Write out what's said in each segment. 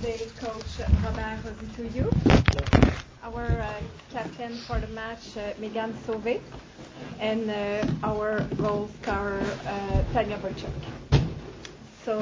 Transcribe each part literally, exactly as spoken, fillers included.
today Coach Robert Rozitouyou, our uh, captain for the match uh, Megan Sauvé, and uh, our goal scorer uh, Tanya Burchuk. So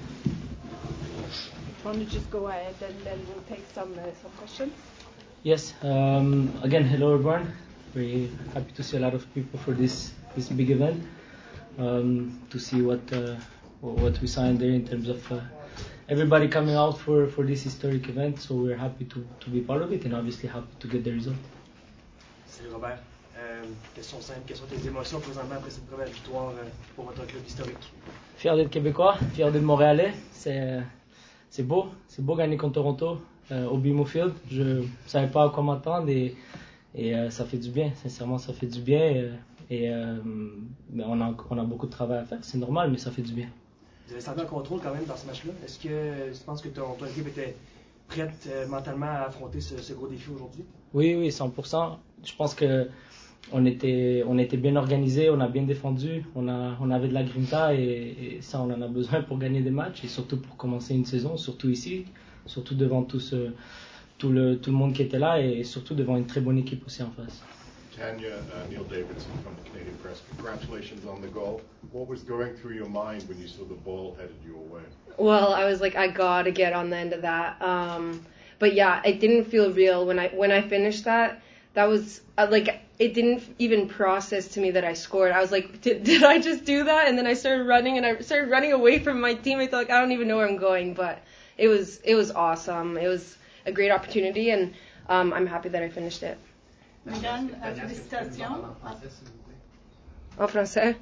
if you want to just go ahead and then we'll take some uh, some questions. Yes. Um, again, hello everyone. Very happy to see a lot of people for this this big event. Um, to see what uh, what we signed there in terms of uh, everybody coming out for, for this historic event. So we're happy to, to be part of it and obviously happy to get the result. Salut Robert. Euh, question simple, quelles sont tes émotions présentement après cette première victoire euh, pour votre club historique? Fier d'être Québécois, fier d'être Montréalais. C'est c'est beau, c'est beau gagner contre Toronto euh, au B M O Field. Je ne savais pas à quoi m'attendre et, et euh, ça fait du bien. Sincèrement, ça fait du bien. Et, et euh, ben on a on a beaucoup de travail à faire. C'est normal, mais ça fait du bien. Vous avez senti un contrôle quand même dans ce match-là. Est-ce que tu penses que ton, ton équipe était prête euh, mentalement à affronter ce, ce gros défi aujourd'hui? Oui, oui, cent pour cent. Je pense que on était, on était bien organisé, on a bien défendu, on a, on avait de la grinta et, et ça, on en a besoin pour gagner des matchs et surtout pour commencer une saison, surtout ici, surtout devant tout ce, tout le, tout le monde qui était là et surtout devant une très bonne équipe aussi en face. Tanya, uh, Neil Davidson from the Canadian Press. Congratulations on the goal. What was going through your mind when you saw the ball headed your way? Well, I was like, I gotta get on the end of that. Um, but yeah, it didn't feel real when I when I finished that. That was uh, like it didn't even process to me that I scored. I was like, did, did I just do that? And then I started running, and I started running away from my teammates. Like I don't even know where I'm going, but it was it was awesome. It was a great opportunity, and um, I'm happy that I finished it. Megan, félicitations. En français?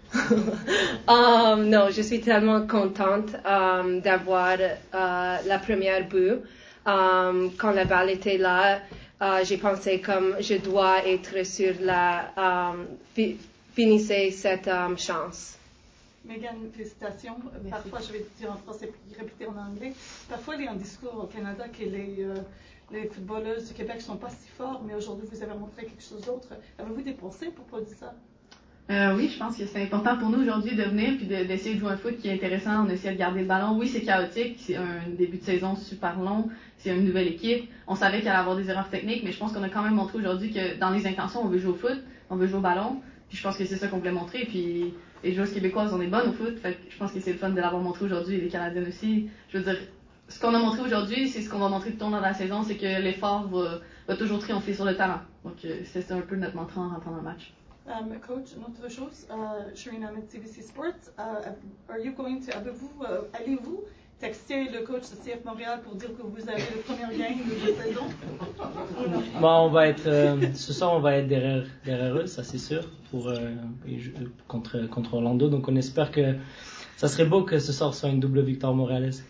um, non, je suis tellement contente um, d'avoir uh, la première but. Um, quand la balle était là, uh, j'ai pensé comme je dois être sur la um, fi- finissez cette um, chance. Megan, félicitations. Merci. Parfois, je vais dire en français puis répéter en anglais. Parfois, il y a un discours au Canada que les euh, les footballeuses du Québec ne sont pas si forts, mais aujourd'hui, vous avez montré quelque chose d'autre. Avez-vous des pensées pour pas dire ça? Euh, oui, je pense que c'est important pour nous aujourd'hui de venir puis de, d'essayer de jouer un foot qui est intéressant. On essaie de garder le ballon. Oui, c'est chaotique. C'est un début de saison super long. C'est une nouvelle équipe. On savait qu'il allait y avoir des erreurs techniques, mais je pense qu'on a quand même montré aujourd'hui que dans les intentions, on veut jouer au foot, on veut jouer au ballon. Puis je pense que c'est ça qu'on voulait montrer. Puis les joueuses québécoises, on est bonnes au foot. Fait que je pense que c'est le fun de l'avoir montré aujourd'hui. Et les Canadiennes aussi. Je veux dire, ce qu'on a montré aujourd'hui, c'est ce qu'on va montrer tout au long de la saison, c'est que l'effort va, va toujours triompher sur le talent. Donc c'est un peu notre mantra en rentrant dans le match. Um, coach, une autre chose, uh, Sharina Ahmed, C B C Sports, uh, are you going to, avez-vous, uh, allez-vous texter le coach de C F Montréal pour dire que vous avez le premier game de la saison? Bon, on va être, euh, ce soir, on va être derrière, derrière eux, ça c'est sûr, pour, euh, contre, contre Orlando. Donc on espère que ça serait beau que ce soir soit une double victoire montréalaise.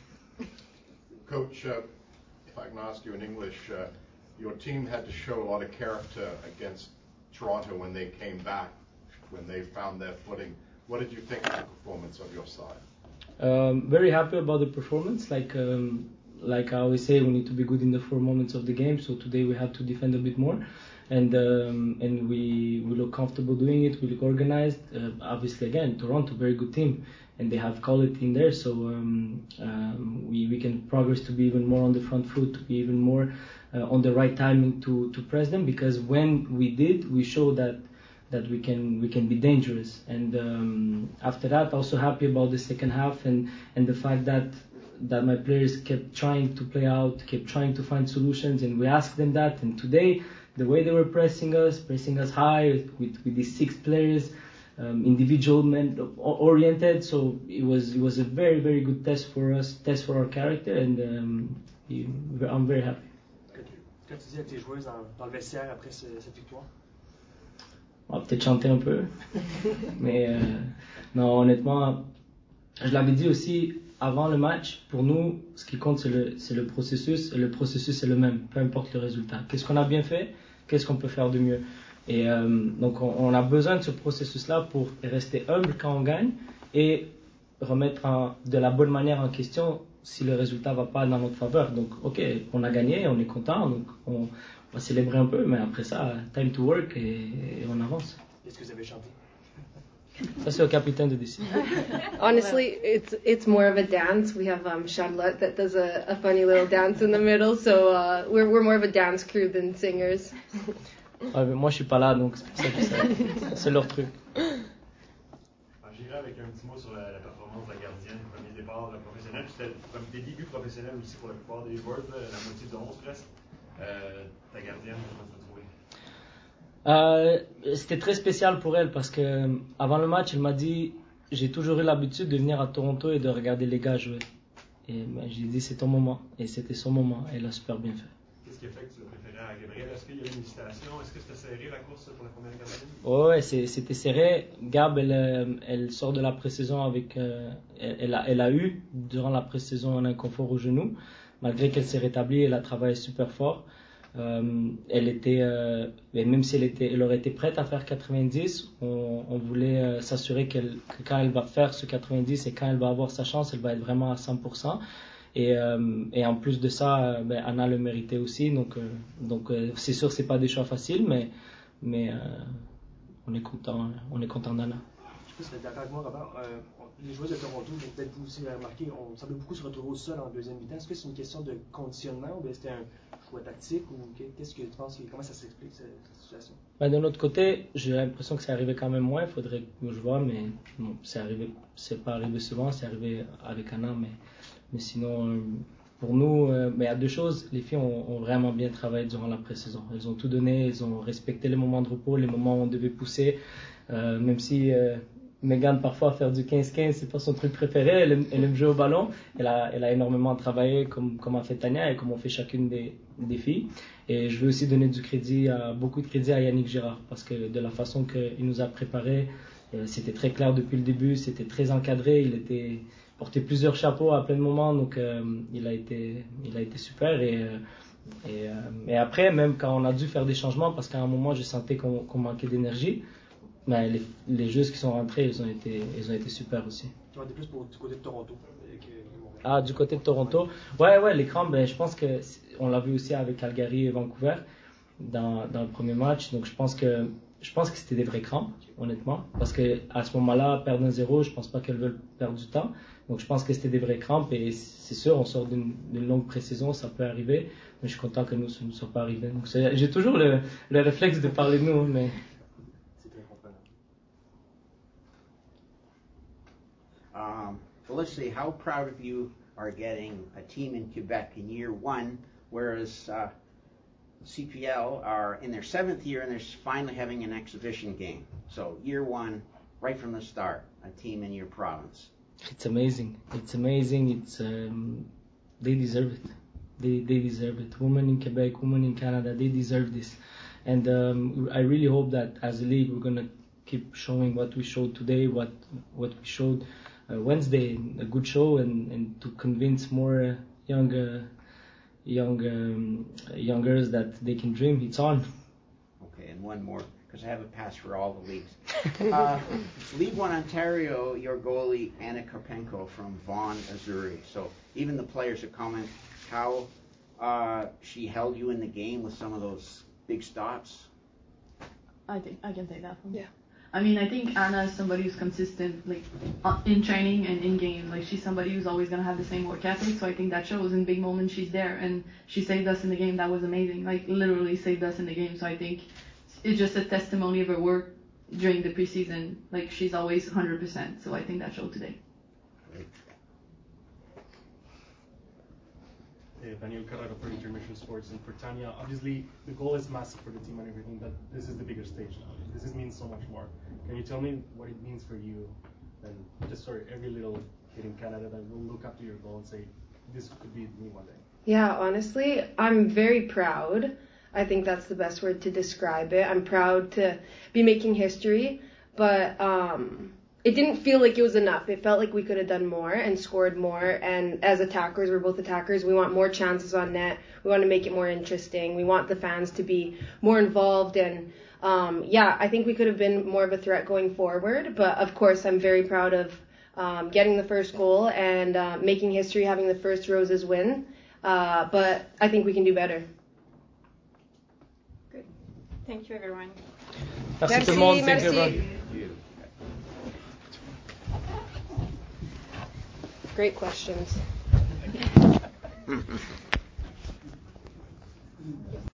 Coach, uh, if I can ask you in English, uh, your team had to show a lot of character against Toronto when they came back, when they found their footing. What did you think of the performance of your side? Um, very happy about the performance. Like um, like I always say, we need to be good in the four moments of the game. So today we had to defend a bit more, and um, and we we look comfortable doing it. We look organized. Uh, obviously, again, Toronto, very good team, and they have quality in there. So um, um, we we can progress to be even more on the front foot, to be even more uh, on the right timing to to press them. Because when we did, we showed that. that we can we can be dangerous, and um, after that also happy about the second half and and the fact that that my players kept trying to play out, kept trying to find solutions, and we asked them that. And today the way they were pressing us pressing us high with with these six players, um, individual men oriented, so it was it was a very very good test for us, test for our character, and um, I'm very happy. Qu'as-tu dit à tes joueuses dans, dans le vestiaire après ce, cette victoire? On va peut-être chanter un peu, mais euh, non, honnêtement, je l'avais dit aussi avant le match, pour nous, ce qui compte, c'est le, c'est le processus, et le processus est le même, peu importe le résultat. Qu'est-ce qu'on a bien fait, qu'est-ce qu'on peut faire de mieux. Et euh, donc, on, on a besoin de ce processus-là pour rester humble quand on gagne et remettre en, de la bonne manière en question si le résultat ne va pas dans notre faveur. Donc, ok, on a gagné, on est content, donc on On va célébrer un peu, mais après ça, time to work et, et on avance. Est-ce que vous avez chanté? Ça, c'est au capitaine de décider. Honestly, it's it's more of a dance. We have um, Charlotte that does a, a funny little dance in the middle, so uh, we're we're more of a dance crew than singers. Ouais, mais moi, je suis pas là, donc c'est pour ça que c'est, c'est leur truc. J'irai avec un petit mot sur la, la performance de la gardienne, premier départ professionnel, puis c'était des débuts professionnels aussi pour la plupart des joueurs, la moitié de onze presque. Euh, ta gardienne, comment tu l'as trouvée? Euh, c'était très spécial pour elle parce que avant le match, elle m'a dit j'ai toujours eu l'habitude de venir à Toronto et de regarder les gars jouer. Et ben, j'ai dit c'est ton moment, et c'était son moment, et elle a super bien fait. Qu'est-ce qui a fait que tu l'as préféré à Gabriel? Est-ce qu'il y a eu une hésitation? Est-ce que c'était serré la course pour la première gardienne? Oh, ouais, c'est, c'était serré. Gab, elle, elle sort de la pré-saison avec. Euh, elle, a, elle a eu, durant la pré-saison, un inconfort au genou. Malgré qu'elle s'est rétablie, elle a travaillé super fort. Euh, elle était, euh, même si elle, était, elle aurait été prête à faire quatre-vingt-dix, on, on voulait euh, s'assurer qu'elle, que quand elle va faire ce quatre-vingt-dix et quand elle va avoir sa chance, elle va être vraiment à cent pour cent. Et, euh, et en plus de ça, ben, Anna le méritait aussi. Donc, euh, donc euh, c'est sûr, c'est pas des choix faciles, mais, mais euh, on est content, on est content d'Anna. Je sais pas si vous êtes d'accord avec moi, Robert. Euh, les joueurs de Toronto, peut-être vous aussi l'avez remarqué, on semblait beaucoup se retrouver au sol en deuxième mi-temps. Est-ce que c'est une question de conditionnement ou bien c'était un choix tactique ou qu'est-ce que tu penses, comment ça s'explique cette, cette situation? Ben, de notre côté, j'ai l'impression que c'est arrivé quand même moins. Il faudrait que je vois, mais bon, c'est arrivé, c'est pas arrivé souvent. C'est arrivé avec Anna, mais mais sinon, pour nous, euh, il y a deux choses. Les filles ont, ont vraiment bien travaillé durant la pré-saison. Elles ont tout donné, elles ont respecté les moments de repos, les moments où on devait pousser. Euh, même si euh, Megan, parfois, faire du quinze quinze, c'est pas son truc préféré. Elle aime, elle aime jouer au ballon. Elle a, elle a énormément travaillé, comme, comme a fait Tania et comme on fait chacune des, des filles. Et je veux aussi donner du crédit, à, beaucoup de crédit à Yannick Girard, parce que de la façon qu'il nous a préparés, euh, c'était très clair depuis le début, c'était très encadré. Il était porté plusieurs chapeaux à plein de moments, donc euh, il a été, il a été super. Et, euh, et, euh, et après, même quand on a dû faire des changements, parce qu'à un moment, je sentais qu'on, qu'on manquait d'énergie, mais les, les joueuses qui sont rentrées, elles ont été, elles ont été super aussi. Tu vas plus pour du côté de Toronto. Ah, du côté de Toronto. Ouais, ouais, les crampes, ben, je pense que on l'a vu aussi avec Calgary et Vancouver dans, dans le premier match. Donc je pense que je pense que c'était des vraies crampes, honnêtement, parce que à ce moment-là, perdre un zéro, je pense pas qu'elles veulent perdre du temps. Donc je pense que c'était des vraies crampes et c'est sûr, on sort d'une, d'une longue pré-saison, ça peut arriver, mais je suis content que nous, ça ne soit pas arrivé. Donc j'ai toujours le, le réflexe de parler de nous, mais. Um, Felicity, how proud of you are getting a team in Quebec in year one, whereas uh, C P L are in their seventh year and they're finally having an exhibition game. So year one, right from the start, a team in your province. It's amazing. It's amazing. It's um, they deserve it. They they deserve it. Women in Quebec, women in Canada, they deserve this. And um, I really hope that as a league we're gonna keep showing what we showed today, what what we showed uh, Wednesday, a good show, and, and to convince more uh, young uh, young um, youngers that they can dream. It's on. Okay, and one more, because I have a pass for all the leagues. uh, League One Ontario, your goalie Anna Karpenko from Vaughan, Missouri. So even the players have commented how uh, she held you in the game with some of those big stops. I think I can take that one. Yeah. I mean, I think Anna is somebody who's consistent, like uh, in training and in game. Like she's somebody who's always gonna have the same work ethic. So I think that shows in big moments she's there, and she saved us in the game. That was amazing. Like literally saved us in the game. So I think it's just a testimony of her work during the preseason. Like she's always one hundred percent. So I think that showed today. Great. Hey, Daniel Carrero for Intermission Sports, and for Tanya, obviously the goal is massive for the team and everything, but this is the bigger stage now. This is, means so much more. Can you tell me what it means for you, and just for every little kid in Canada that will look up to your goal and say, this could be me one day? Yeah, honestly, I'm very proud. I think that's the best word to describe it. I'm proud to be making history, but um, it didn't feel like it was enough. It felt like we could have done more and scored more. And as attackers, we're both attackers. We want more chances on net. We want to make it more interesting. We want the fans to be more involved. And um, yeah, I think we could have been more of a threat going forward. But of course, I'm very proud of um, getting the first goal and uh, making history, having the first Roses win. Uh, but I think we can do better. Good. Thank you, everyone. Merci, Merci, tout le monde. merci. Thank you, everyone. You. Great questions.